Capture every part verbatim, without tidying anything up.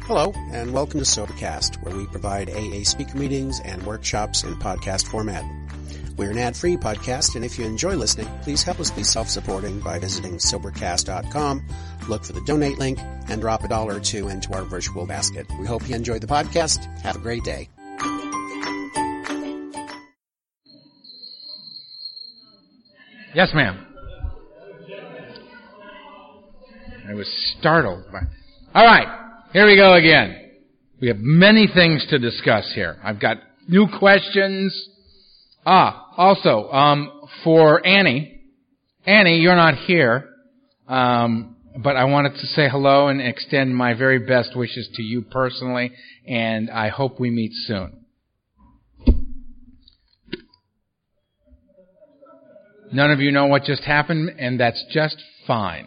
Hello, and welcome to Sobercast, where we provide A A speaker meetings and workshops in podcast format. We're an ad-free podcast, and if you enjoy listening, please help us be self-supporting by visiting Sobercast dot com, look for the donate link, and drop a dollar or two into our virtual basket. We hope you enjoy the podcast. Have a great day. Yes, ma'am. I was startled by... All right. Here we go again. We have many things to discuss here. I've got new questions. Ah, also, um, for Annie. Annie, you're not here, um, but I wanted to say hello and extend my very best wishes to you personally, and I hope we meet soon. None of you know what just happened, and that's just fine.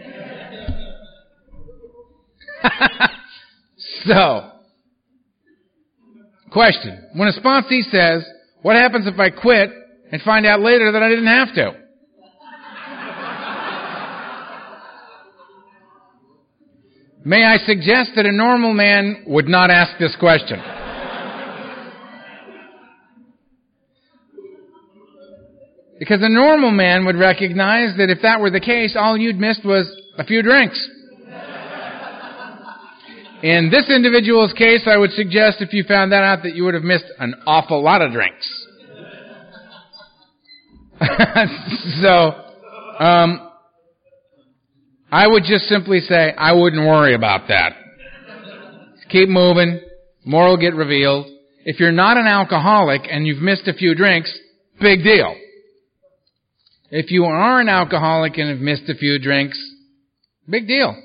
So, question. When a sponsee says, what happens if I quit and find out later that I didn't have to? May I suggest that a normal man would not ask this question? Because a normal man would recognize that if that were the case, all you'd missed was a few drinks. In this individual's case, I would suggest if you found that out that you would have missed an awful lot of drinks. so, um, I would just simply say, I wouldn't worry about that. Keep moving. More will get revealed. If you're not an alcoholic and you've missed a few drinks, big deal. If you are an alcoholic and have missed a few drinks, big deal.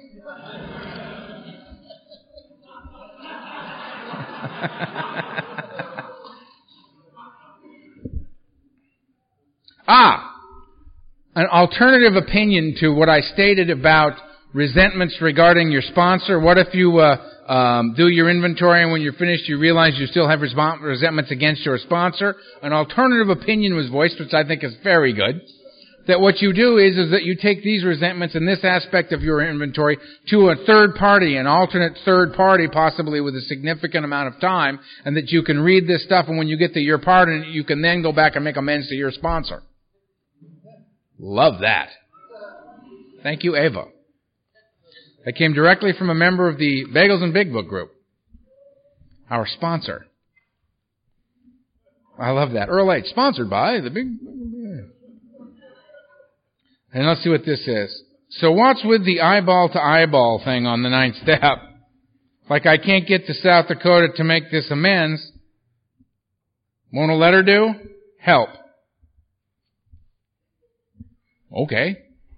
ah, an alternative opinion to what I stated about resentments regarding your sponsor. What if you uh, um, do your inventory and when you're finished you realize you still have resp- resentments against your sponsor? An alternative opinion was voiced, which I think is very good. That what you do is, is that you take these resentments and this aspect of your inventory to a third party, an alternate third party, possibly with a significant amount of time, and that you can read this stuff, and when you get to your part, and you can then go back and make amends to your sponsor. Love that. Thank you, Ava. That came directly from a member of the Bagels and Big Book group, our sponsor. I love that. Earl H, sponsored by the Big... And let's see what this is. So what's with the eyeball to eyeball thing on the ninth step? Like I can't get to South Dakota to make this amends. Won't a letter do? Help. Okay.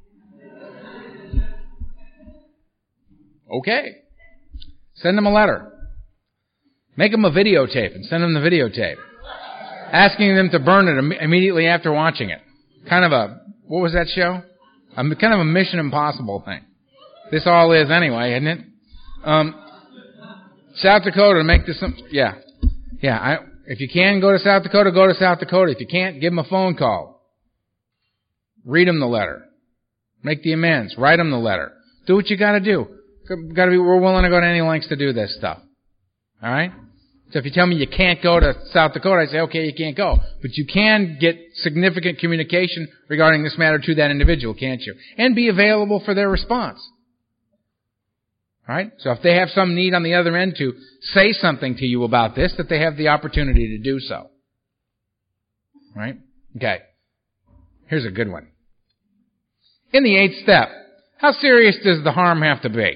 Okay. Send them a letter. Make them a videotape and send them the videotape. Asking them to burn it im- immediately after watching it. Kind of a... What was that show? Um, kind of a Mission Impossible thing. This all is anyway, isn't it? Um, South Dakota, make this some... Yeah. Yeah, I, if you can go to South Dakota, go to South Dakota. If you can't, give them a phone call. Read them the letter. Make the amends. Write them the letter. Do what you got to do. Got to be. We're willing to go to any lengths to do this stuff. All right? So if you tell me you can't go to South Dakota, I say, okay, you can't go. But you can get significant communication regarding this matter to that individual, can't you? And be available for their response. All right? So if they have some need on the other end to say something to you about this, that they have the opportunity to do so. All right? Okay. Here's a good one. In the eighth step, how serious does the harm have to be?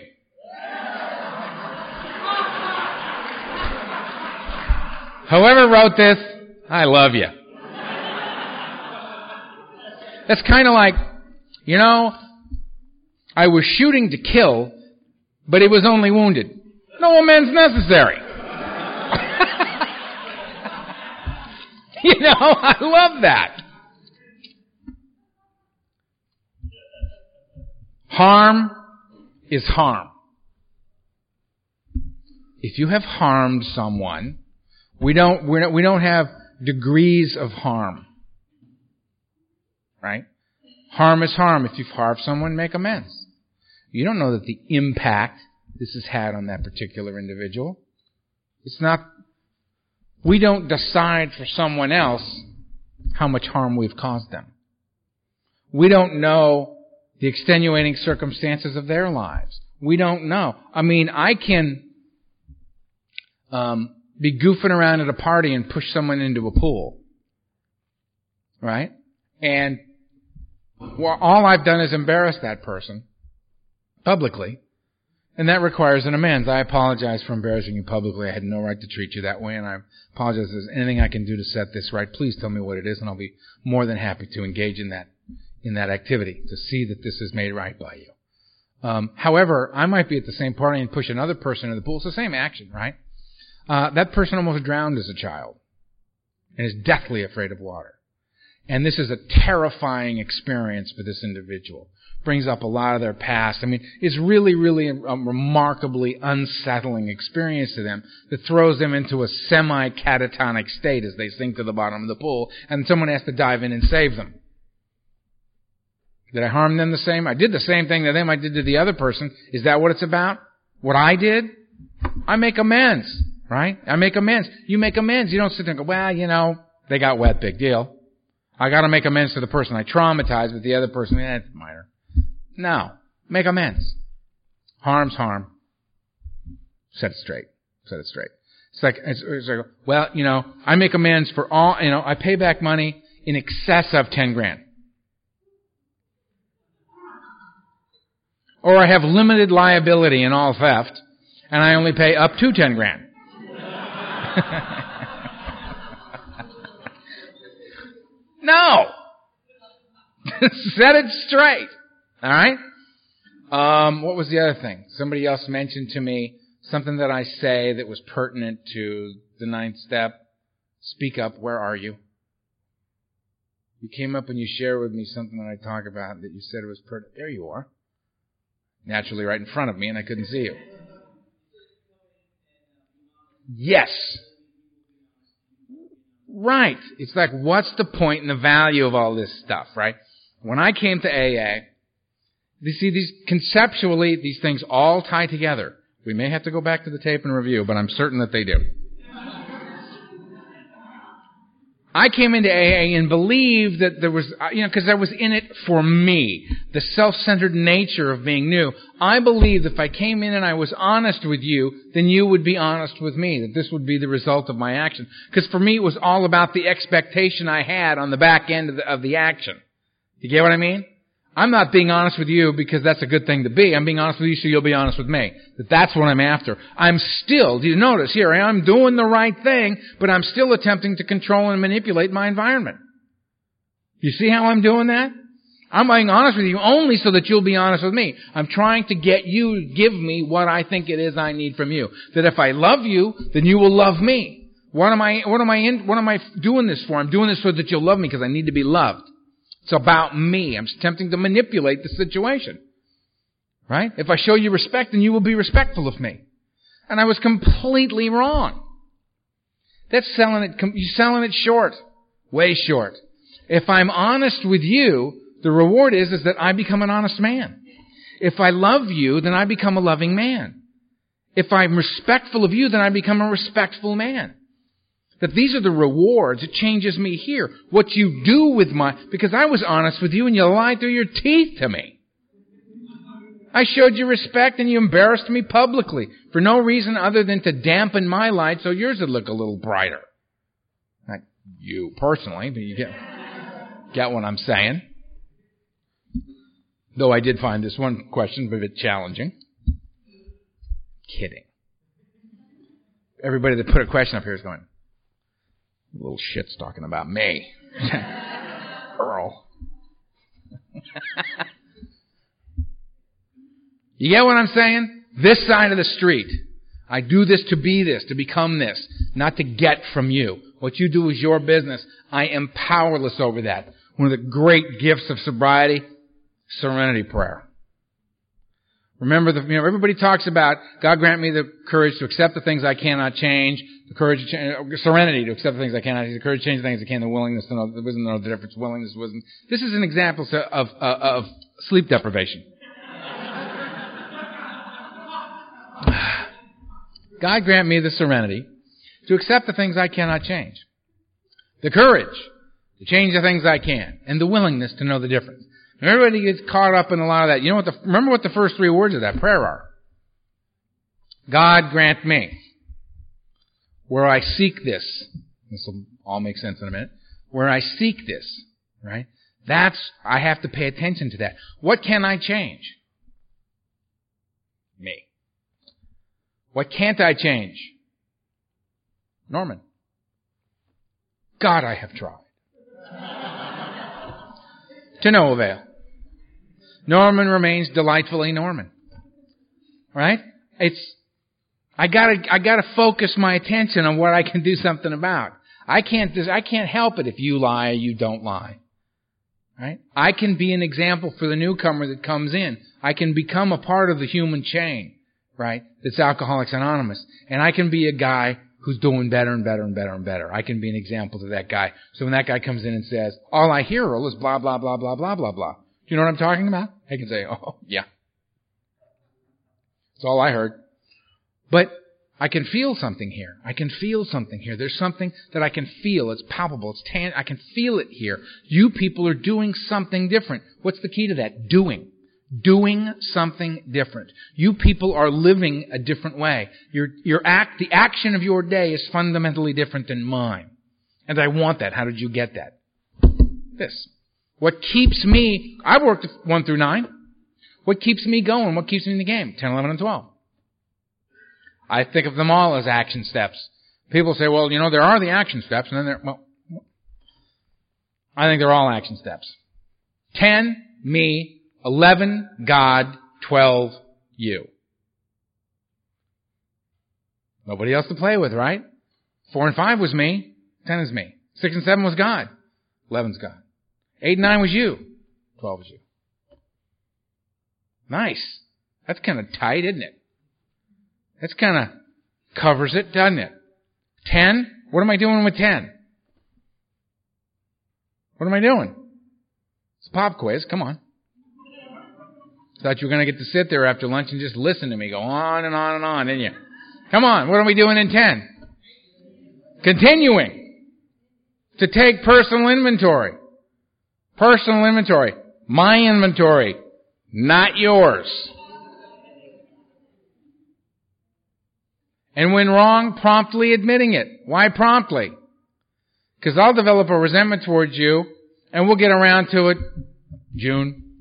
Whoever wrote this, I love you. That's kind of like, you know, I was shooting to kill, but he was only wounded. No amends necessary. You know, I love that. Harm is harm. If you have harmed someone, we don't we're not, we don't have degrees of harm. Right? Harm is harm. If you've harmed someone, make amends. You don't know that the impact this has had on that particular individual. It's not, we don't decide for someone else how much harm we've caused them. We don't know the extenuating circumstances of their lives. We don't know. I mean, I can um, be goofing around at a party and push someone into a pool. Right? And well, all I've done is embarrass that person publicly. And that requires an amends. I apologize for embarrassing you publicly. I had no right to treat you that way, and I apologize if there's anything I can do to set this right. Please tell me what it is, and I'll be more than happy to engage in that in that activity to see that this is made right by you. Um, however, I might be at the same party and push another person into the pool. It's the same action, right? Uh, that person almost drowned as a child and is deathly afraid of water. And this is a terrifying experience for this individual. Brings up a lot of their past. I mean, it's really, really a, a remarkably unsettling experience to them that throws them into a semi-catatonic state as they sink to the bottom of the pool, and someone has to dive in and save them. Did I harm them the same? I did the same thing to them I did to the other person. Is that what it's about? What I did? I make amends, right? I make amends. You make amends. You don't sit there and go, well, you know, they got wet, big deal. I got to make amends to the person I traumatized, but the other person, eh, it's minor. No. Make amends. Harm's harm. Set it straight. Set it straight. It's like, it's, it's like, well, you know, I make amends for all, you know, I pay back money in excess of ten grand. Or I have limited liability in all theft, and I only pay up to ten grand. No! Set it straight. All right? Um, what was the other thing? Somebody else mentioned to me something that I say that was pertinent to the ninth step. Speak up. Where are you? You came up and you shared with me something that I talk about that you said it was pertinent. There you are. Naturally right in front of me, and I couldn't see you. Yes. Right. It's like, what's the point and the value of all this stuff, right? When I came to A A, you see, these conceptually, these things all tie together. We may have to go back to the tape and review, but I'm certain that they do. I came into A A and believed that there was, you know, because I was in it for me, the self-centered nature of being new. I believed if I came in and I was honest with you, then you would be honest with me, that this would be the result of my action. Because for me, it was all about the expectation I had on the back end of the, of the action. You get what I mean? I'm not being honest with you because that's a good thing to be. I'm being honest with you so you'll be honest with me. That that's what I'm after. I'm still, do you notice here, I'm doing the right thing, but I'm still attempting to control and manipulate my environment. You see how I'm doing that? I'm being honest with you only so that you'll be honest with me. I'm trying to get you to give me what I think it is I need from you. That if I love you, then you will love me. What am I, what am I in, what am I doing this for? I'm doing this so that you'll love me because I need to be loved. It's about me. I'm attempting to manipulate the situation. Right? If I show you respect, then you will be respectful of me. And I was completely wrong. That's selling it, you're selling it short. Way short. If I'm honest with you, the reward is, is that I become an honest man. If I love you, then I become a loving man. If I'm respectful of you, then I become a respectful man. That these are the rewards. It changes me here. What you do with my... Because I was honest with you and you lied through your teeth to me. I showed you respect and you embarrassed me publicly for no reason other than to dampen my light so yours would look a little brighter. Not you personally, but you get, get what I'm saying. Though I did find this one question a bit challenging. Kidding. Everybody that put a question up here is going... Little shit's talking about me. Earl. You get what I'm saying? This side of the street. I do this to be this, to become this, not to get from you. What you do is your business. I am powerless over that. One of the great gifts of sobriety, serenity prayer. Remember, the, you know, everybody talks about, God grant me the courage to accept the things I cannot change, the courage to change, serenity to accept the things I cannot change, the courage to change the things I can, the willingness to know, the wisdom to know the difference, willingness, wisdom. This is an example of, of, of sleep deprivation. God grant me the serenity to accept the things I cannot change, the courage to change the things I can, and the willingness to know the difference. And everybody gets caught up in a lot of that. You know what? The, remember what the first three words of that prayer are. God grant me, where I seek this. This will all make sense in a minute. Where I seek this, right? That's, I have to pay attention to that. What can I change? Me. What can't I change? Norman. God, I have tried. To no avail. Norman remains delightfully Norman. Right? It's, I gotta, I gotta focus my attention on what I can do something about. I can't, I can't help it if you lie or you don't lie. Right? I can be an example for the newcomer that comes in. I can become a part of the human chain, right? That's Alcoholics Anonymous. And I can be a guy who's doing better and better and better and better. I can be an example to that guy. So when that guy comes in and says, all I hear is blah, blah, blah, blah, blah, blah, blah. Do you know what I'm talking about? I can say, oh, yeah. That's all I heard. But I can feel something here. I can feel something here. There's something that I can feel. It's palpable. It's tan- I can feel it here. You people are doing something different. What's the key to that? Doing. Doing something different. You people are living a different way. Your, your act, the action of your day is fundamentally different than mine. And I want that. How did you get that? This. What keeps me, I've worked one through nine. What keeps me going? What keeps me in the game? ten, eleven, and twelve. I think of them all as action steps. People say, well, you know, there are the action steps, and then there, well, I think they're all action steps. ten, me. eleven, God. twelve, you. Nobody else to play with, right? four and five was me. ten is me. six and seven was God. eleven's God. eight and nine was you. twelve was you. Nice. That's kind of tight, isn't it? That's kind of covers it, doesn't it? ten? What am I doing with ten? What am I doing? It's a pop quiz. Come on. Thought you were going to get to sit there after lunch and just listen to me go on and on and on, didn't you? Come on. What are we doing in ten? Continuing to take personal inventory. Personal inventory. My inventory, not yours. And when wrong, promptly admitting it. Why promptly? Because I'll develop a resentment towards you, and we'll get around to it June.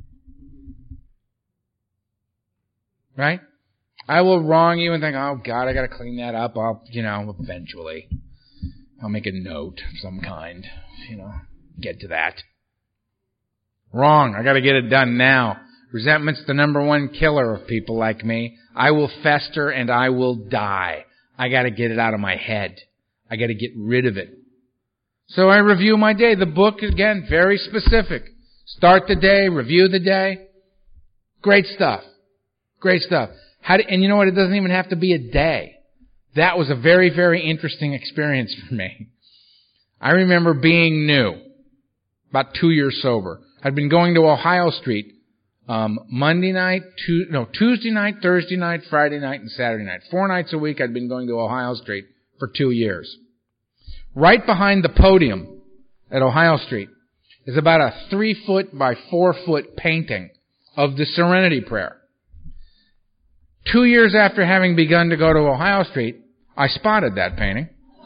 Right? I will wrong you and think, oh God, I got to clean that up. I'll, you know, eventually. I'll make a note of some kind. You know, get to that. Wrong. I got to get it done now. Resentment's the number one killer of people like me. I will fester and I will die. I got to get it out of my head. I got to get rid of it. So I review my day. The book, again, very specific. Start the day, review the day. Great stuff. Great stuff. How do, and you know what? It doesn't even have to be a day. That was a very, very interesting experience for me. I remember being new, about two years sober. I'd been going to Ohio Street Um, Monday night, tu- no, Tuesday night, Thursday night, Friday night, and Saturday night. Four nights a week I'd been going to Ohio Street for two years. Right behind the podium at Ohio Street is about a three foot by four foot painting of the Serenity Prayer. Two years after having begun to go to Ohio Street, I spotted that painting.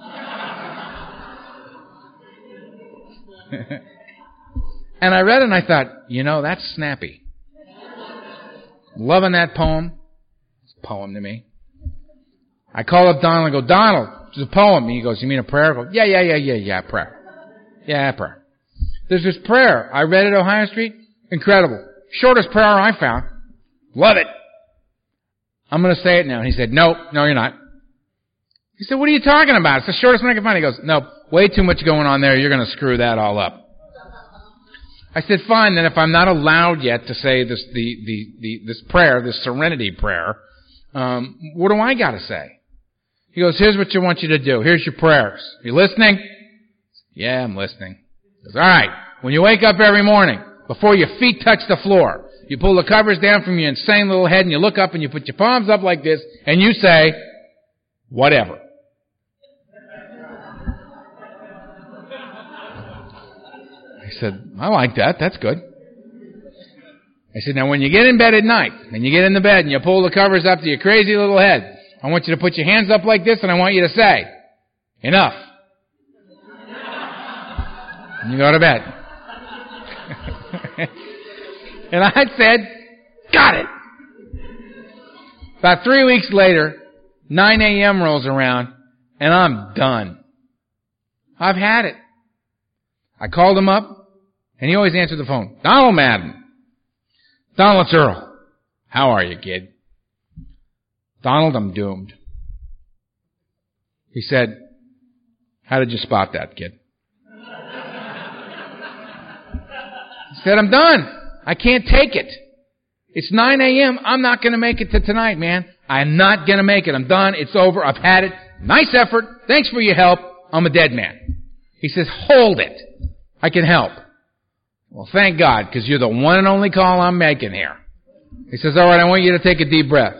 And I read it and I thought, you know, that's snappy. Loving that poem. It's a poem to me. I call up Donald and go, Donald, it's a poem. And he goes, you mean a prayer? I go, yeah, yeah, yeah, yeah, yeah, prayer. Yeah, prayer. There's this prayer I read at Ohio Street. Incredible. Shortest prayer I found. Love it. I'm going to say it now. And he said, no, no, you're not. He said, what are you talking about? It's the shortest one I can find. He goes, no, way too much going on there. You're going to screw that all up. I said, fine, then if I'm not allowed yet to say this, the, the, the, this prayer, this serenity prayer, um, what do I got to say? He goes, here's what you want you to do. Here's your prayers. You listening? Yeah, I'm listening. He goes, all right, when you wake up every morning, before your feet touch the floor, You pull the covers down from your insane little head and you look up and you put your palms up like this and you say, whatever. I said, I like that. That's good. I said, now when you get in bed at night and you get in the bed and you pull the covers up to your crazy little head, I want you to put your hands up like this and I want you to say, enough. And you go to bed. And I said, got it. About three weeks later, nine a.m. rolls around, and I'm done. I've had it. I called him up, and he always answered the phone. Donald Madden. Donald, it's Earl. How are you, kid? Donald, I'm doomed. He said, how did you spot that, kid? He said, I'm done. I can't take it. It's nine a.m. I'm not going to make it to tonight, man. I'm not going to make it. I'm done. It's over. I've had it. Nice effort. Thanks for your help. I'm a dead man. He says, hold it. I can help. Well, thank God, because you're the one and only call I'm making here. He says, all right, I want you to take a deep breath.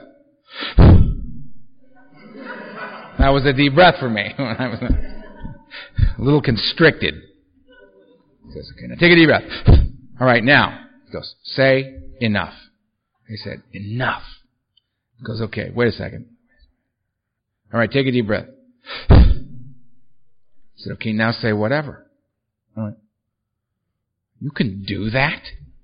That was a deep breath for me. I was a little constricted. He says, okay, now take a deep breath. All right, now. He goes, say enough. He said, enough. He goes, okay, wait a second. All right, take a deep breath. He said, okay, now say whatever. All right. You can do that?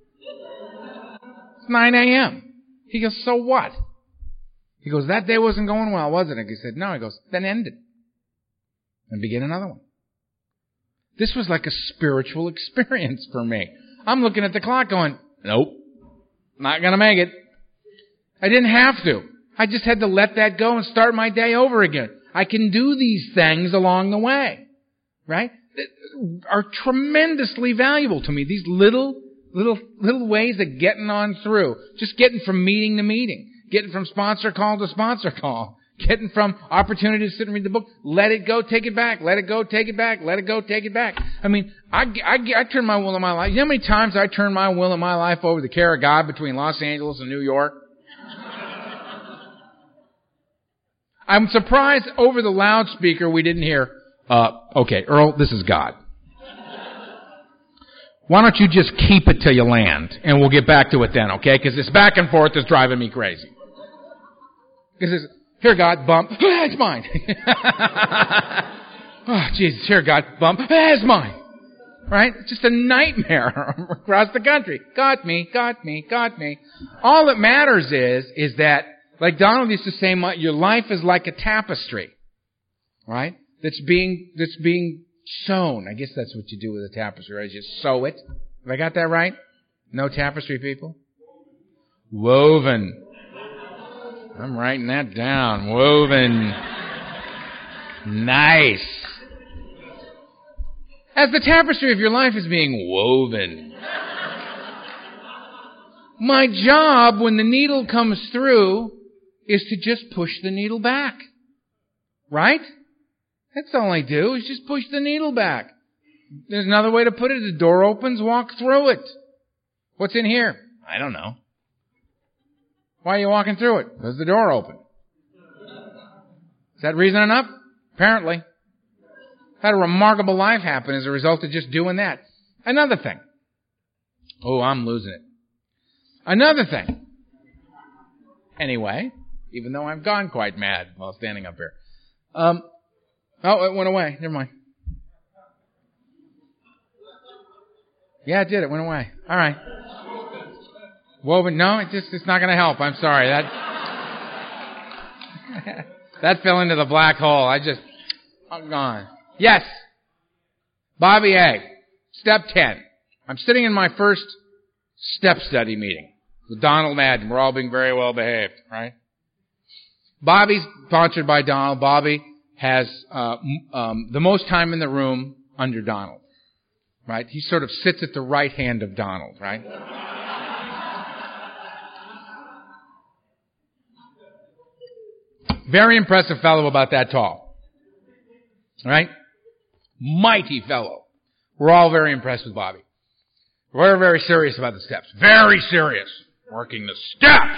It's nine a.m. He goes, so what? He goes, that day wasn't going well, wasn't it? He said, no. He goes, then end it. And begin another one. This was like a spiritual experience for me. I'm looking at the clock going, nope, not going to make it. I didn't have to. I just had to let that go and start my day over again. I can do these things along the way, right? That are tremendously valuable to me. These little, little, little ways of getting on through. Just getting from meeting to meeting. Getting from sponsor call to sponsor call. Getting from opportunity to sit and read the book. Let it go, take it back. Let it go, take it back. Let it go, take it back. I mean, I, I, I turn my will in my life. You know how many times I turn my will in my life over the care of God between Los Angeles and New York? I'm surprised over the loudspeaker we didn't hear, uh, okay, Earl, this is God. Why don't you just keep it till you land, and we'll get back to it then, okay? Because this back and forth is driving me crazy. Because here, God, bump. It's mine. Oh, Jesus. Here, God, bump. It's mine. Right? It's just a nightmare across the country. Got me, got me, got me. All that matters is, is that, like Donald used to say, your life is like a tapestry. Right? That's being, that's being sewn. I guess that's what you do with a tapestry, right? You sew it. Have I got that right? No tapestry people? Woven. I'm writing that down. Woven. Nice. As the tapestry of your life is being woven. My job when the needle comes through is to just push the needle back. Right? That's all I do, is just push the needle back. There's another way to put it. The door opens, walk through it. What's in here? I don't know. Why are you walking through it? Because the door open. Is that reason enough? Apparently. Had a remarkable life happen as a result of just doing that. Another thing. Oh, I'm losing it. Another thing. Anyway, even though I've gone quite mad while standing up here. Um, oh, it went away. Never mind. Yeah, it did. It went away. All right. Woven. No, it just, it's not going to help. I'm sorry. That, that fell into the black hole. I just, I'm gone. Yes. Bobby A. Step ten. I'm sitting in my first step study meeting with Donald Madden. We're all being very well behaved, right? Bobby's sponsored by Donald. Bobby has uh, um, the most time in the room under Donald, right? He sort of sits at the right hand of Donald, right? Very impressive fellow about that tall, right? Mighty fellow. We're all very impressed with Bobby. We're very serious about the steps. Very serious. Working the steps.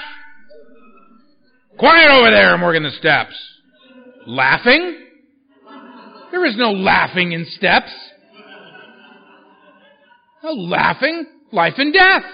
Quiet over there, I'm working the steps. Laughing? There is no laughing in steps. No laughing. Life and death.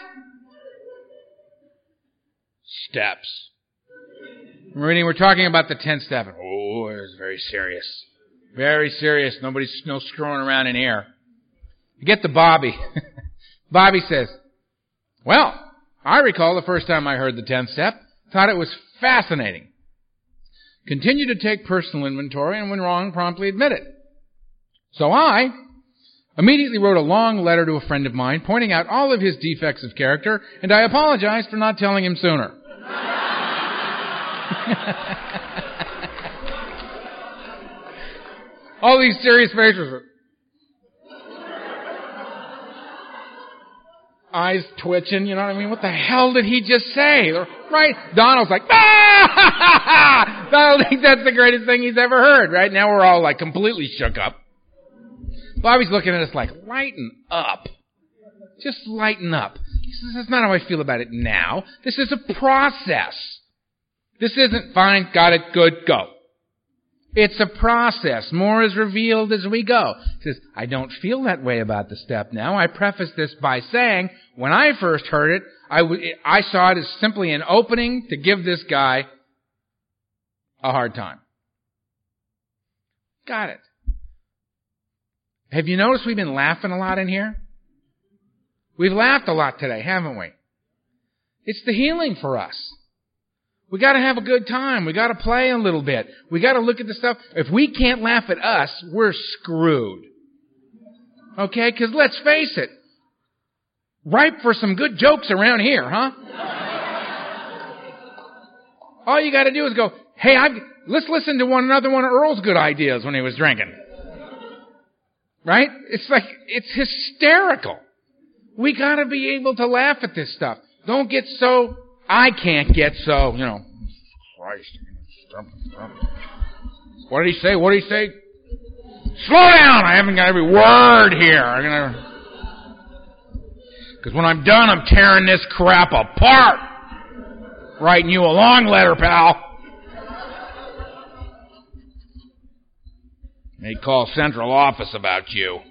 Steps. We're we're talking about the tenth step. Oh, it's very serious. Very serious. Nobody's no screwing around in here. You get to Bobby. Bobby says, well, I recall the first time I heard the tenth step, thought it was fascinating. Continue to take personal inventory, and when wrong, promptly admit it. So I immediately wrote a long letter to a friend of mine pointing out all of his defects of character, and I apologized for not telling him sooner. All these serious faces. Eyes twitching, you know what I mean? What the hell did he just say? Right? Donald's like, ah! Donald thinks that's the greatest thing he's ever heard, right? Now we're all like completely shook up. Bobby's looking at us like, lighten up. Just lighten up. He says, that's not how I feel about it now. This is a process. This isn't fine, got it, good, go. It's a process. More is revealed as we go. He says, I don't feel that way about the step now. I preface this by saying, when I first heard it, I, w- I saw it as simply an opening to give this guy a hard time. Got it. Have you noticed we've been laughing a lot in here? We've laughed a lot today, haven't we? It's the healing for us. We got to have a good time. We got to play a little bit. We got to look at the stuff. If we can't laugh at us, we're screwed. Okay? Because let's face it, ripe for some good jokes around here, huh? All you got to do is go, hey, I've, let's listen to one another one of Earl's good ideas when he was drinking. Right? It's like, it's hysterical. We got to be able to laugh at this stuff. Don't get so... I can't get so, you know, Christ. What did he say? What did he say? Slow down! I haven't got every word here. I'm gonna, because when I'm done, I'm tearing this crap apart. Writing you a long letter, pal. They call central office about you.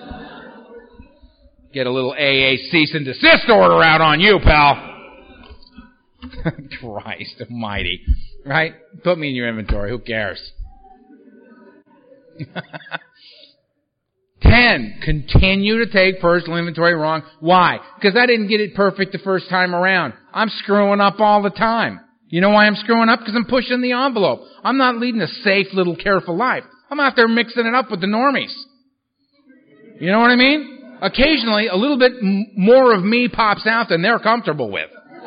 Get a little A A cease and desist order out on you, pal. Christ almighty. Right? Put me in your inventory. Who cares? Ten, continue to take personal inventory wrong. Why? Because I didn't get it perfect the first time around. I'm screwing up all the time. You know why I'm screwing up? Because I'm pushing the envelope. I'm not leading a safe little careful life. I'm out there mixing it up with the normies. You know what I mean? Occasionally, a little bit m- more of me pops out than they're comfortable with.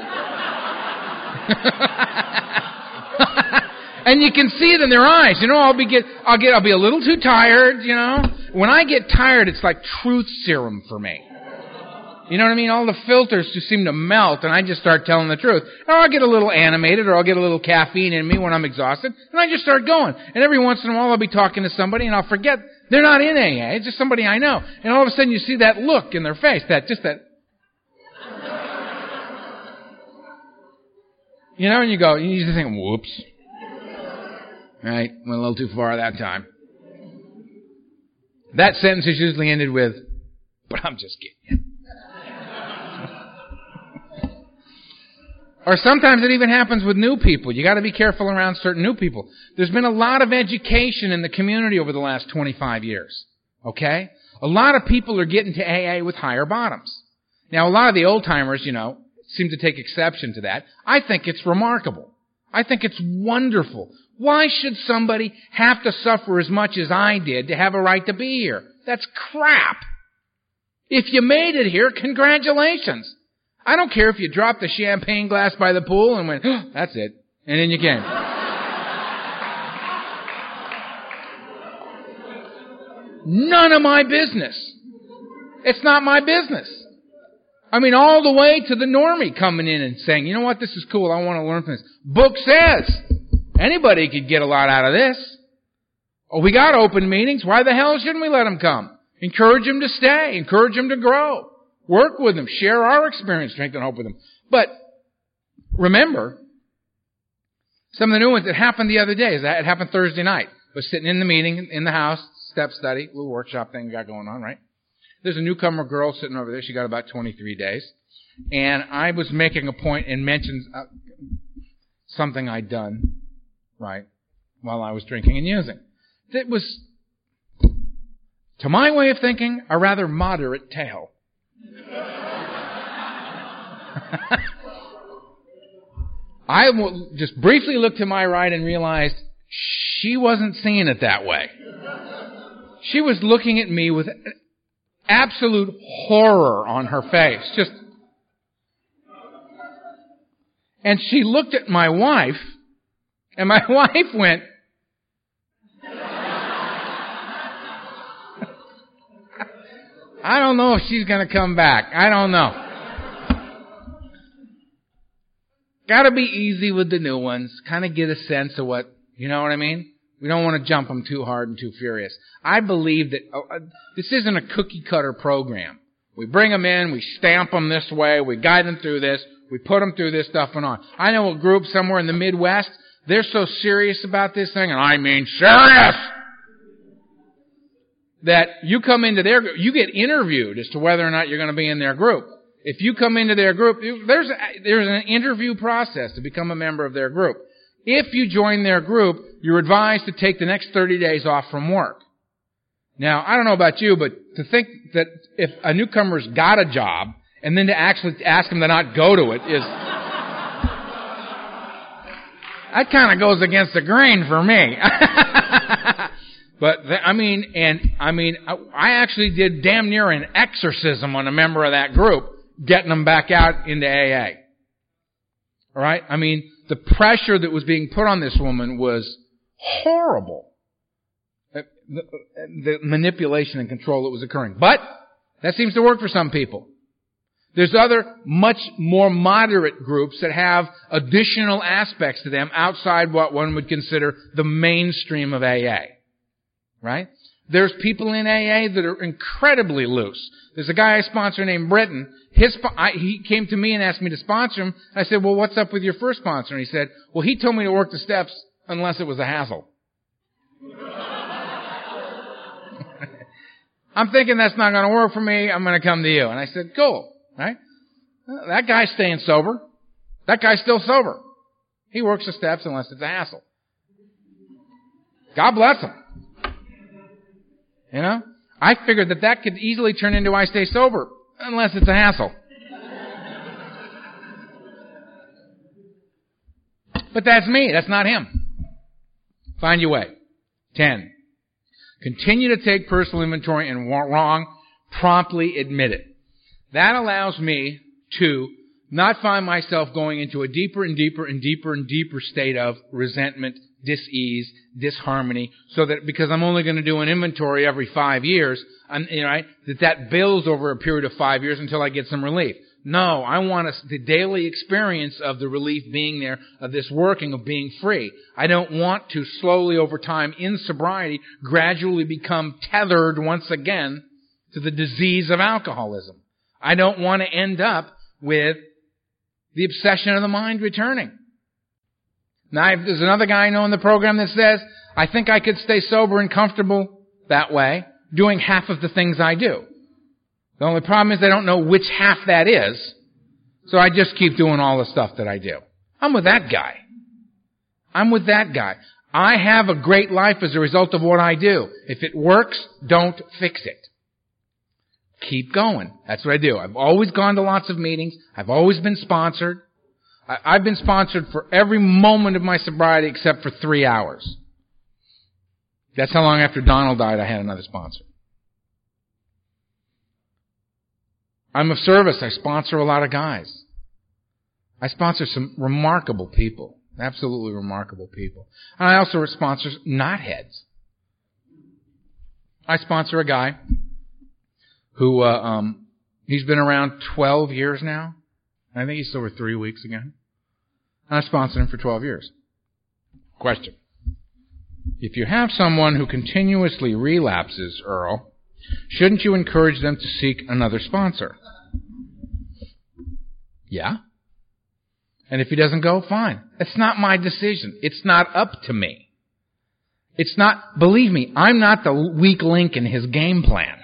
And you can see it in their eyes. You know, I'll be get, I'll get, I'll be a little too tired. You know, when I get tired, it's like truth serum for me. You know what I mean? All the filters just seem to melt, and I just start telling the truth. Or I'll get a little animated, or I'll get a little caffeine in me when I'm exhausted, and I just start going. And every once in a while, I'll be talking to somebody, and I'll forget they're not in A A. It's just somebody I know. And all of a sudden, you see that look in their face, that just that. You know, and you go, you just think, whoops. Right? Went a little too far that time. That sentence is usually ended with, but I'm just kidding. Or sometimes it even happens with new people. You got to be careful around certain new people. There's been a lot of education in the community over the last twenty-five years. Okay? A lot of people are getting to A A with higher bottoms. Now, a lot of the old-timers, you know, seem to take exception to that. I think it's remarkable. I think it's wonderful. Why should somebody have to suffer as much as I did to have a right to be here? That's crap. If you made it here, congratulations. I don't care if you dropped the champagne glass by the pool and went, oh, that's it. And then you came. None of my business. It's not my business. I mean, all the way to the normie coming in and saying, you know what, this is cool, I want to learn from this. Book says anybody could get a lot out of this. Oh, we got open meetings. Why the hell shouldn't we let them come? Encourage them to stay. Encourage them to grow. Work with them. Share our experience, strength, and hope with them. But remember some of the new ones. It happened the other day. It happened Thursday night. I was sitting in the meeting in the house, step study, little workshop thing we got going on, right? There's a newcomer girl sitting over there. She got about twenty-three days. And I was making a point and mentioned uh, something I'd done, right, while I was drinking and using. It was, to my way of thinking, a rather moderate tale. I just briefly looked to my right and realized she wasn't seeing it that way. She was looking at me with absolute horror on her face. Just, and she looked at my wife, and my wife went, I don't know if she's going to come back. I don't know. Got to be easy with the new ones. Kind of get a sense of what, you know what I mean? We don't want to jump them too hard and too furious. I believe that uh, this isn't a cookie-cutter program. We bring them in, we stamp them this way, we guide them through this, we put them through this stuff and on. I know a group somewhere in the Midwest, they're so serious about this thing, and I mean serious, that you come into their group, you get interviewed as to whether or not you're going to be in their group. If you come into their group, there's a, there's an interview process to become a member of their group. If you join their group, you're advised to take the next thirty days off from work. Now, I don't know about you, but to think that if a newcomer's got a job, and then to actually ask them to not go to it is, that kind of goes against the grain for me. But, I mean, and, I mean, I actually did damn near an exorcism on a member of that group, getting them back out into A A. All right? I mean, the pressure that was being put on this woman was horrible. The, the manipulation and control that was occurring. But that seems to work for some people. There's other much more moderate groups that have additional aspects to them outside what one would consider the mainstream of A A. Right? There's people in A A that are incredibly loose. There's a guy I sponsor named Britton. His, I, he came to me and asked me to sponsor him. I said, well, what's up with your first sponsor? And he said, well, he told me to work the steps unless it was a hassle. I'm thinking that's not going to work for me. I'm going to come to you. And I said, cool. Right? Well, that guy's staying sober. That guy's still sober. He works the steps unless it's a hassle. God bless him. You know? I figured that that could easily turn into I stay sober, unless it's a hassle. But that's me. That's not him. Find your way. Ten. Continue to take personal inventory and wrong, promptly admit it. That allows me to not find myself going into a deeper and deeper and deeper and deeper state of resentment, dis-ease, disharmony, so that because I'm only going to do an inventory every five years, I'm, you know, right, that that builds over a period of five years until I get some relief. No, I want a, the daily experience of the relief being there, of this working, of being free. I don't want to slowly over time in sobriety gradually become tethered once again to the disease of alcoholism. I don't want to end up with the obsession of the mind returning. Now, there's another guy I know in the program that says, I think I could stay sober and comfortable that way, doing half of the things I do. The only problem is I don't know which half that is, so I just keep doing all the stuff that I do. I'm with that guy. I'm with that guy. I have a great life as a result of what I do. If it works, don't fix it. Keep going. That's what I do. I've always gone to lots of meetings. I've always been sponsored. I've been sponsored for every moment of my sobriety except for three hours. That's how long after Donald died I had another sponsor. I'm of service. I sponsor a lot of guys. I sponsor some remarkable people. Absolutely remarkable people. And I also sponsor knotheads. I sponsor a guy who, uh, um, he's been around twelve years now. I think he's sober three weeks ago. And I sponsored him for twelve years. Question. If you have someone who continuously relapses, Earl, shouldn't you encourage them to seek another sponsor? Yeah. And if he doesn't go, fine. It's not my decision. It's not up to me. It's not, believe me, I'm not the weak link in his game plan.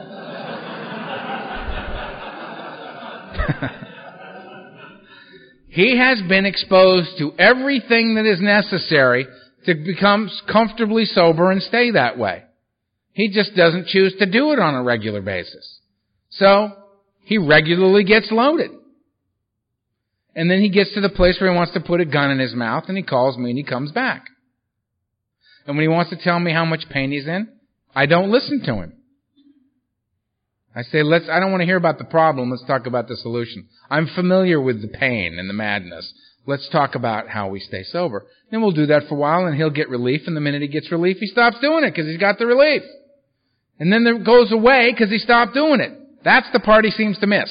He has been exposed to everything that is necessary to become comfortably sober and stay that way. He just doesn't choose to do it on a regular basis. So, he regularly gets loaded. And then he gets to the place where he wants to put a gun in his mouth, and he calls me and he comes back. And when he wants to tell me how much pain he's in, I don't listen to him. I say, let's, I don't want to hear about the problem. Let's talk about the solution. I'm familiar with the pain and the madness. Let's talk about how we stay sober. Then we'll do that for a while, and he'll get relief. And the minute he gets relief, he stops doing it because he's got the relief. And then it goes away because he stopped doing it. That's the part he seems to miss.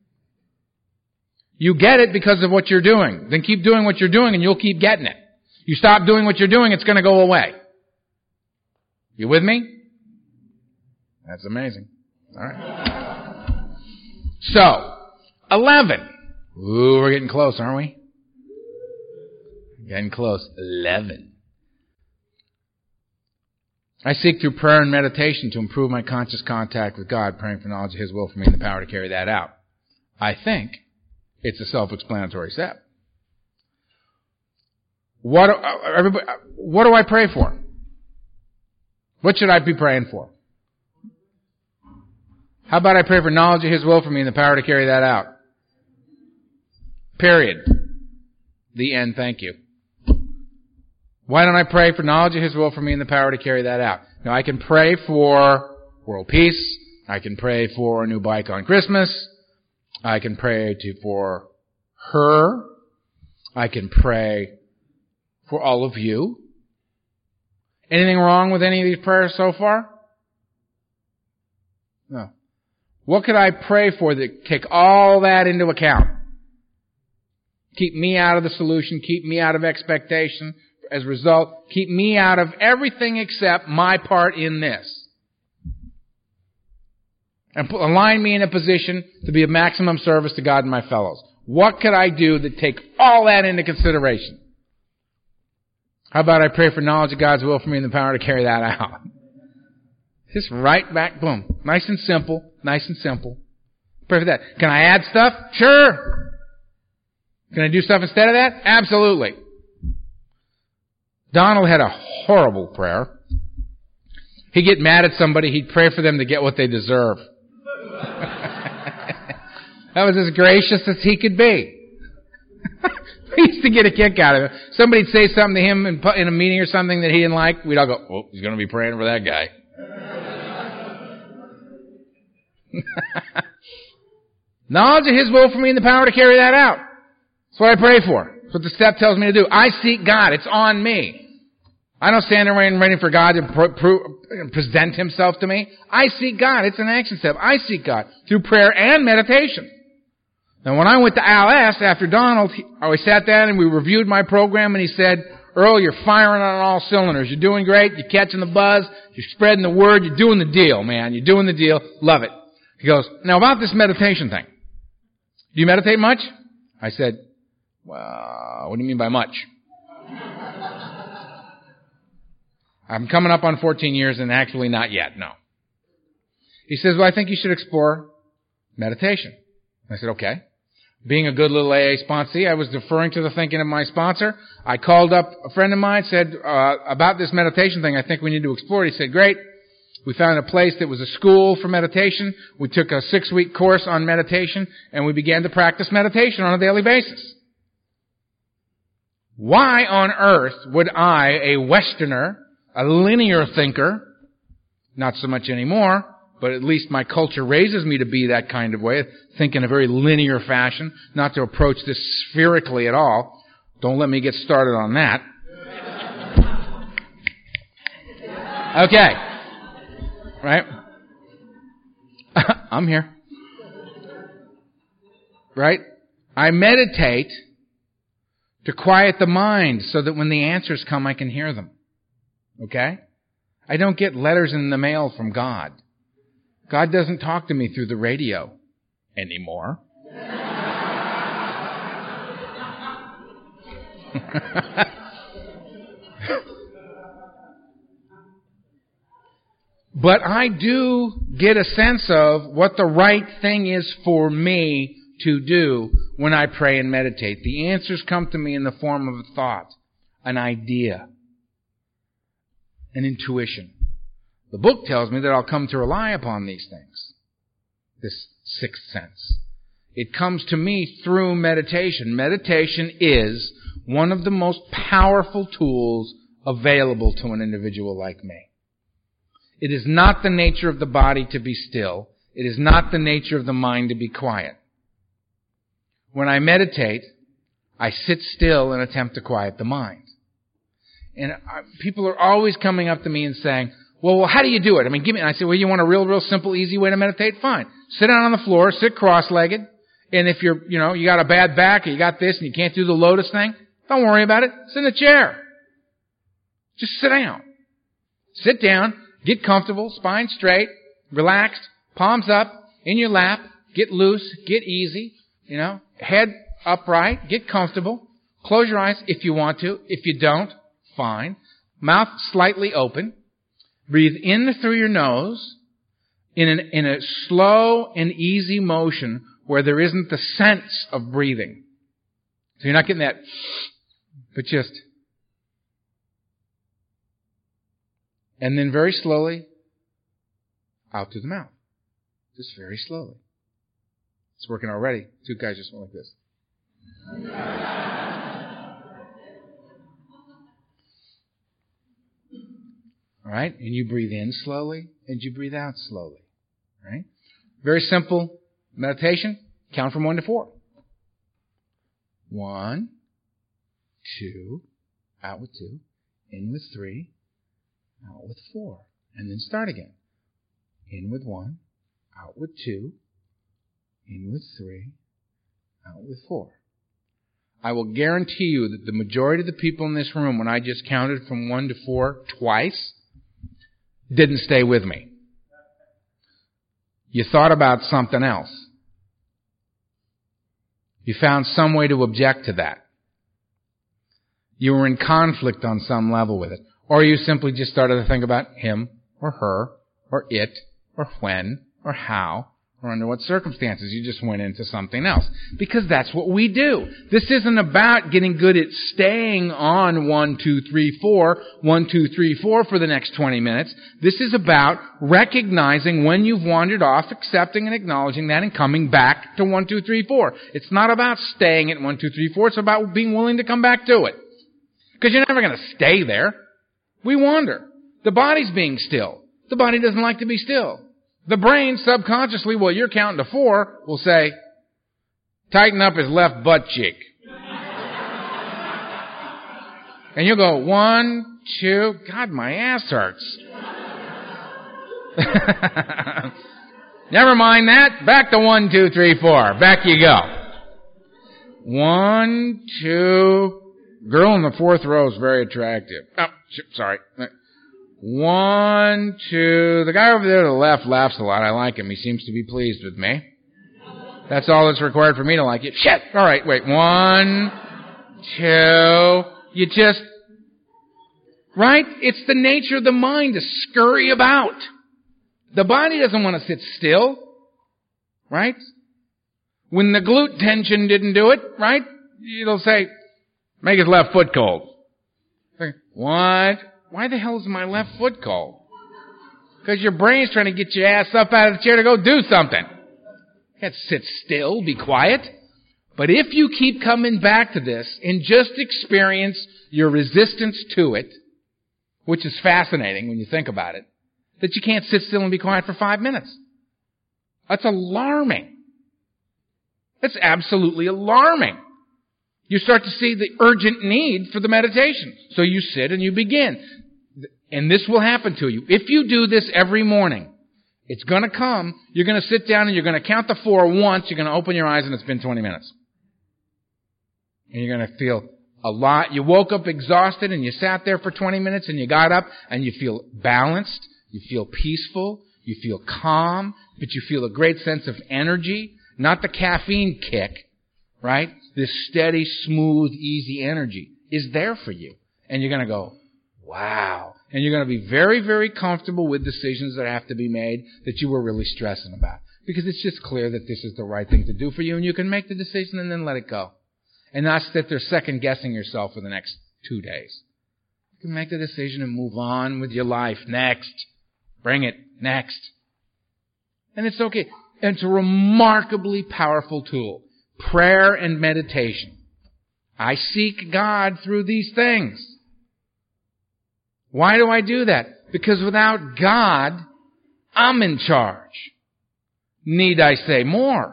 You get it because of what you're doing. Then keep doing what you're doing, and you'll keep getting it. You stop doing what you're doing, it's going to go away. You with me? That's amazing. All right. So, eleven. Ooh, we're getting close, aren't we? Getting close. eleven. I seek through prayer and meditation to improve my conscious contact with God, praying for knowledge of His will for me and the power to carry that out. I think it's a self-explanatory step. What, everybody, what do I pray for? What should I be praying for? How about I pray for knowledge of His will for me and the power to carry that out? Period. The end. Thank you. Why don't I pray for knowledge of His will for me and the power to carry that out? Now, I can pray for world peace. I can pray for a new bike on Christmas. I can pray to, for her. I can pray for all of you. Anything wrong with any of these prayers so far? No. What could I pray for that take all that into account? Keep me out of the solution, keep me out of expectation. As a result, keep me out of everything except my part in this. And align me in a position to be of maximum service to God and my fellows. What could I do that take all that into consideration? How about I pray for knowledge of God's will for me and the power to carry that out? Just right back, boom. Nice and simple. Nice and simple. Pray for that. Can I add stuff? Sure. Can I do stuff instead of that? Absolutely. Donald had a horrible prayer. He'd get mad at somebody, he'd pray for them to get what they deserve. That was as gracious as he could be. He used to get a kick out of it. Somebody'd say something to him in, in a meeting or something that he didn't like, we'd all go, oh, he's going to be praying for that guy. Knowledge of His will for me and the power to carry that out. That's what I pray for. That's what the step tells me to do. I seek God. It's on me. I don't stand there and waiting for God to pro- pro- present Himself to me. I seek God. It's an action step. I seek God through prayer and meditation. Now, when I went to Al S. after Donald, I sat down and we reviewed my program, and he said, Earl, you're firing on all cylinders. You're doing great. You're catching the buzz. You're spreading the word. You're doing the deal, man. You're doing the deal. Love it. He goes, now about this meditation thing. Do you meditate much? I said, well, what do you mean by much? I'm coming up on fourteen years and actually not yet, no. He says, well, I think you should explore meditation. I said, okay. Being a good little A A sponsee, I was deferring to the thinking of my sponsor. I called up a friend of mine, said, uh, about this meditation thing, I think we need to explore it. He said, great. We found a place that was a school for meditation. We took a six-week course on meditation, and we began to practice meditation on a daily basis. Why on earth would I, a Westerner, a linear thinker, not so much anymore, but at least my culture raises me to be that kind of way, think in a very linear fashion, not to approach this spherically at all. Don't let me get started on that. Okay. Right? I'm here. Right? I meditate to quiet the mind so that when the answers come, I can hear them. Okay? I don't get letters in the mail from God. God doesn't talk to me through the radio anymore. But I do get a sense of what the right thing is for me to do when I pray and meditate. The answers come to me in the form of a thought, an idea, an intuition. The book tells me that I'll come to rely upon these things, this sixth sense. It comes to me through meditation. Meditation is one of the most powerful tools available to an individual like me. It is not the nature of the body to be still. It is not the nature of the mind to be quiet. When I meditate, I sit still and attempt to quiet the mind. And people are always coming up to me and saying, well, well, how do you do it? I mean, give me, and I say, well, you want a real, real simple, easy way to meditate? Fine. Sit down on the floor, sit cross-legged, and if you're, you know, you got a bad back or you got this and you can't do the lotus thing, don't worry about it. Sit in a chair. Just sit down. Sit down, get comfortable, spine straight, relaxed, palms up, in your lap, get loose, get easy, you know, head upright, get comfortable, close your eyes if you want to. If you don't, fine. Mouth slightly open. Breathe in through your nose in an, in a slow and easy motion where there isn't the sense of breathing. So you're not getting that, but just, and then very slowly out through the mouth. Just very slowly. It's working already. Two guys just went like this. All right? And you breathe in slowly, and you breathe out slowly. All right? Very simple meditation. Count from one to four. One, two, out with two, in with three, out with four. And then start again. In with one, out with two, in with three, out with four. I will guarantee you that the majority of the people in this room, when I just counted from one to four twice, didn't stay with me. You thought about something else. You found some way to object to that. You were in conflict on some level with it. Or you simply just started to think about him or her or it or when or how or under what circumstances. You just went into something else. Because that's what we do. This isn't about getting good at staying on one, two, three, four, one, two, three, four for the next twenty minutes. This is about recognizing when you've wandered off, accepting and acknowledging that, and coming back to one, two, three, four. It's not about staying at one, two, three, four. It's about being willing to come back to it. Because you're never going to stay there. We wander. The body's being still. The body doesn't like to be still. The brain subconsciously, while you're counting to four, will say, tighten up his left butt cheek. And you'll go, one, two, God, my ass hurts. Never mind that. Back to one, two, three, four. Back you go. One, two. Girl in the fourth row is very attractive. Oh, sorry. One, two. The guy over there to the left laughs a lot. I like him. He seems to be pleased with me. That's all that's required for me to like it. Shit! All right, wait. One, two. You just... Right? It's the nature of the mind to scurry about. The body doesn't want to sit still. Right? When the glute tension didn't do it, right? It'll say, make his left foot cold. What? Why the hell is my left foot cold? Because your brain's trying to get your ass up out of the chair to go do something. You can't sit still, be quiet. But if you keep coming back to this and just experience your resistance to it, which is fascinating when you think about it, that you can't sit still and be quiet for five minutes. That's alarming. That's absolutely alarming. You start to see the urgent need for the meditation. So you sit and you begin. And this will happen to you. If you do this every morning, it's going to come. You're going to sit down and you're going to count to four once. You're going to open your eyes and it's been twenty minutes. And you're going to feel a lot. You woke up exhausted and you sat there for twenty minutes and you got up and you feel balanced. You feel peaceful. You feel calm. But you feel a great sense of energy. Not the caffeine kick, right? This steady, smooth, easy energy. is there for you. And you're going to go, wow. And you're going to be very, very comfortable with decisions that have to be made that you were really stressing about. Because it's just clear that this is the right thing to do for you, and you can make the decision and then let it go. And not sit there second-guessing yourself for the next two days. You can make the decision and move on with your life. Next. Bring it. Next. And it's okay. And it's a remarkably powerful tool. Prayer and meditation. I seek God through these things. Why do I do that? Because without God, I'm in charge. Need I say more?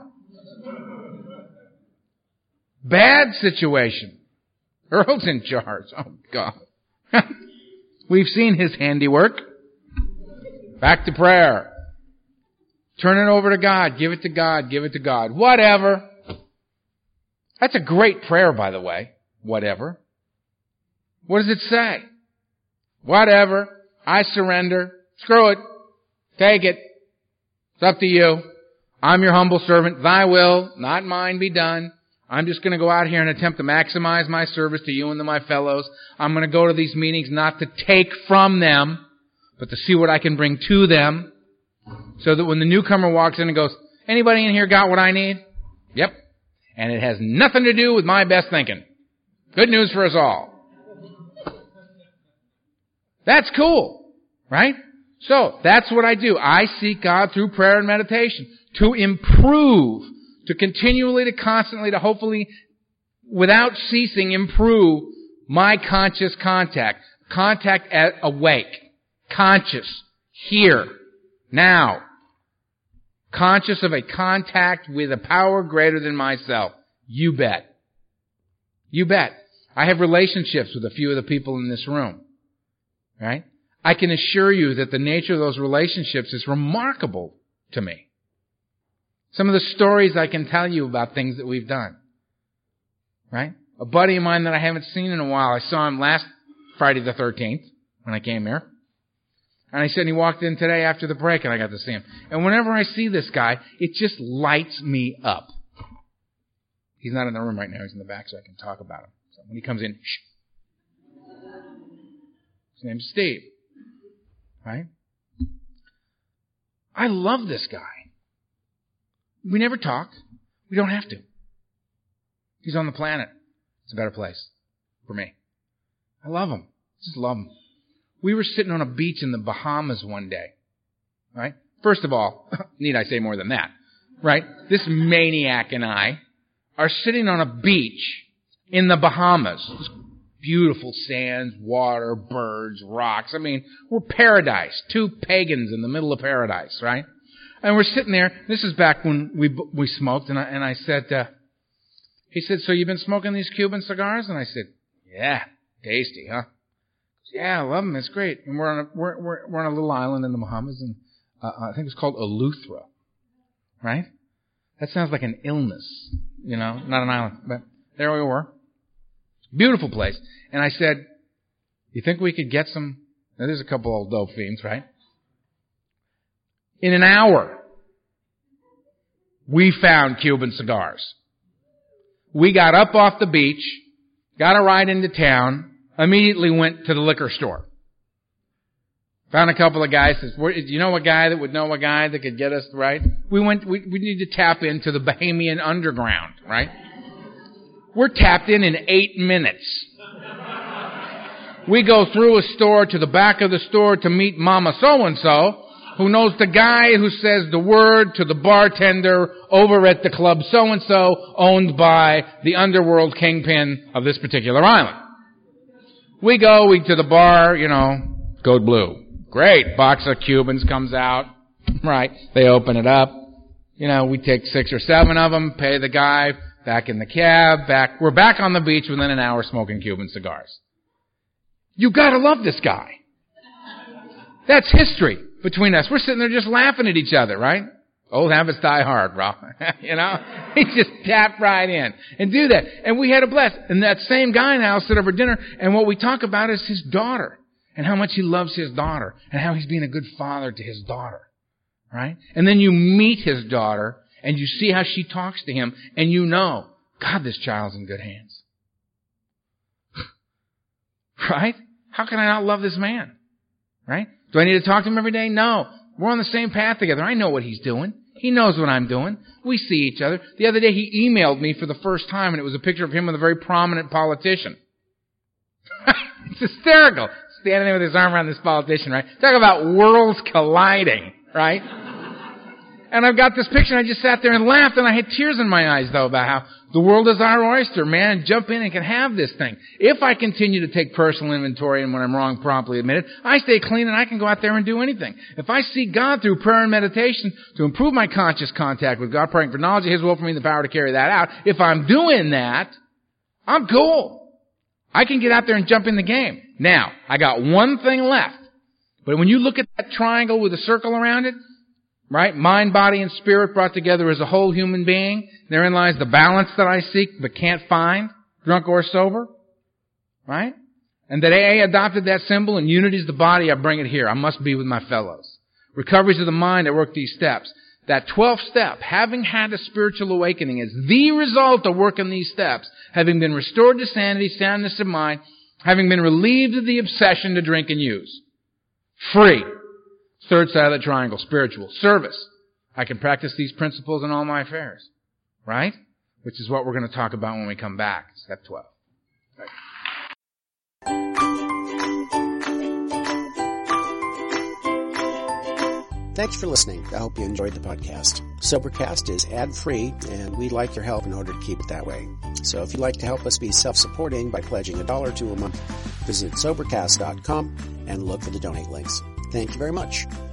Bad situation. Earl's in charge. Oh, God. We've seen his handiwork. Back to prayer. Turn it over to God. Give it to God. Give it to God. Whatever. That's a great prayer, by the way. Whatever. What does it say? Whatever. I surrender. Screw it. Take it. It's up to you. I'm your humble servant. Thy will, not mine, be done. I'm just going to go out here and attempt to maximize my service to you and to my fellows. I'm going to go to these meetings not to take from them, but to see what I can bring to them. So that when the newcomer walks in and goes, anybody in here got what I need? Yep. And it has nothing to do with my best thinking. Good news for us all. That's cool, right? So, that's what I do. I seek God through prayer and meditation to improve, to continually, to constantly, to hopefully, without ceasing, improve my conscious contact. Contact at awake. Conscious. Here. Now. Conscious of a contact with a power greater than myself. You bet. You bet. I have relationships with a few of the people in this room. Right? I can assure you that the nature of those relationships is remarkable to me. Some of the stories I can tell you about things that we've done. Right? A buddy of mine that I haven't seen in a while, I saw him last Friday the thirteenth when I came here. And I said he walked in today after the break and I got to see him. And whenever I see this guy, it just lights me up. He's not in the room right now. He's in the back so I can talk about him. So when he comes in, shh. His name's Steve. Right? I love this guy. We never talk. We don't have to. He's on the planet. It's a better place for me. I love him. Just love him. We were sitting on a beach in the Bahamas one day. Right? First of all, need I say more than that? Right? This maniac and I are sitting on a beach in the Bahamas. Beautiful sands, water, birds, rocks. I mean, we're paradise. Two pagans in the middle of paradise, right? And we're sitting there. This is back when we we smoked, and I, and I said, uh, he said, so you've been smoking these Cuban cigars? And I said, yeah, tasty, huh? Yeah, I love them. It's great. And we're on a we're we're, we're on a little island in the Bahamas, and uh, I think it's called Eleuthera, right? That sounds like an illness, you know, not an island, but there we were. Beautiful place. And I said, you think we could get some? Now, there's a couple old dope fiends, right? In an hour, we found Cuban cigars. We got up off the beach, got a ride into town, immediately went to the liquor store. Found a couple of guys. Says, do you know a guy that would know a guy that could get us right? We went. We, we need to tap into the Bahamian underground, right? We're tapped in in eight minutes. We go through a store to the back of the store to meet Mama so-and-so, who knows the guy who says the word to the bartender over at the club so-and-so, owned by the underworld kingpin of this particular island. We go we to the bar, you know, code blue. Great. Box of Cubans comes out. Right. They open it up. You know, we take six or seven of them, pay the guy. Back in the cab, back, we're back on the beach within an hour smoking Cuban cigars. You gotta love this guy. That's history between us. We're sitting there just laughing at each other, right? Old habits die hard, bro. You know? He just tapped right in and do that. And we had a blast. And that same guy now sit over dinner, and what we talk about is his daughter and how much he loves his daughter and how he's being a good father to his daughter. Right? And then you meet his daughter, and you see how she talks to him, and you know, God, this child's in good hands. Right? How can I not love this man? Right? Do I need to talk to him every day? No. We're on the same path together. I know what he's doing. He knows what I'm doing. We see each other. The other day he emailed me for the first time, and it was a picture of him with a very prominent politician. It's hysterical. Standing there with his arm around this politician, right? Talk about worlds colliding, right? And I've got this picture, and I just sat there and laughed, and I had tears in my eyes, though, about how the world is our oyster, man, and jump in and can have this thing. If I continue to take personal inventory, and when I'm wrong, promptly admit it, I stay clean and I can go out there and do anything. If I seek God through prayer and meditation to improve my conscious contact with God, praying for knowledge of His will for me and the power to carry that out, if I'm doing that, I'm cool. I can get out there and jump in the game. Now, I got one thing left. But when you look at that triangle with a circle around it, right? Mind, body, and spirit brought together as a whole human being. Therein lies the balance that I seek but can't find, drunk or sober. Right? And that A A adopted that symbol, and unity is the body, I bring it here. I must be with my fellows. Recoveries of the mind, I work these steps. That twelfth step, having had a spiritual awakening, is the result of working these steps. Having been restored to sanity, soundness of mind, having been relieved of the obsession to drink and use. Free. Third side of the triangle, spiritual. Service. I can practice these principles in all my affairs. Right? Which is what we're going to talk about when we come back. Step twelve. Right. Thanks for listening. I hope you enjoyed the podcast. Sobercast is ad-free, and we'd like your help in order to keep it that way. So if you'd like to help us be self-supporting by pledging a dollar to a month, visit Sobercast dot com and look for the donate links. Thank you very much.